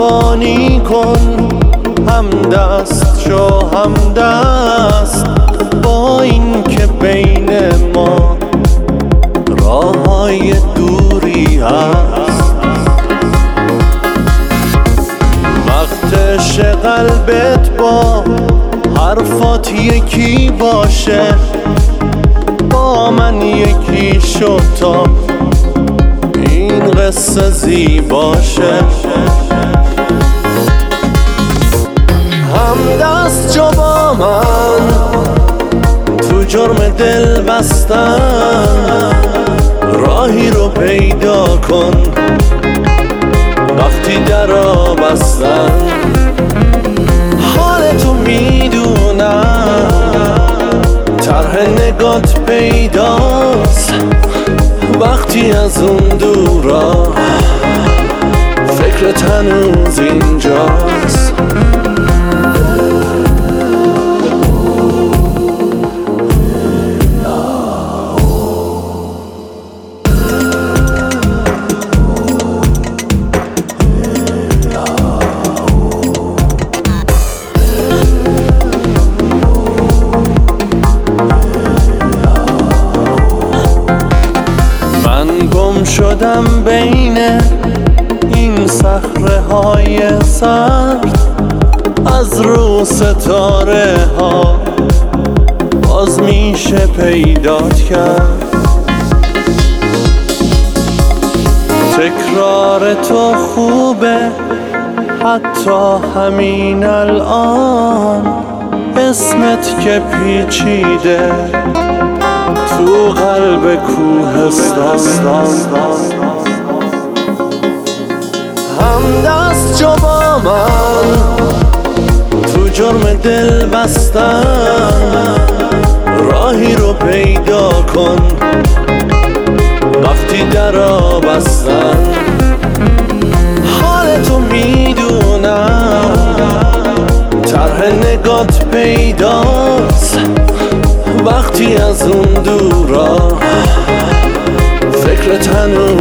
قربانی کن، همدست شو همدست با این که بین ما راههای دوری هست. وقتش قلبت با حرفات یکی باشه، با من یکی شو تا این قصه زیباشه. همدست جو با من تو جرم دل بستن، راهی رو پیدا کن وقتی درا بستن. حالتو میدونم، طرح نگات پیداست وقتی از اون دورا فکرت هنوز اینجاست. گم شدم بین این صخره های سرد، از رو ستاره ها باز میشه پیدات کرد. تکرار تو خوبه حتی همین الان، اسمت که پیچیده تو قلب کوهستان. همدست جو با من تو جرم دل بستن، راهی رو پیدا کن وقتی درا بستن. حالتو میدونم، طرح نگات پیداست وقتی از اون دورا فکرت هنوز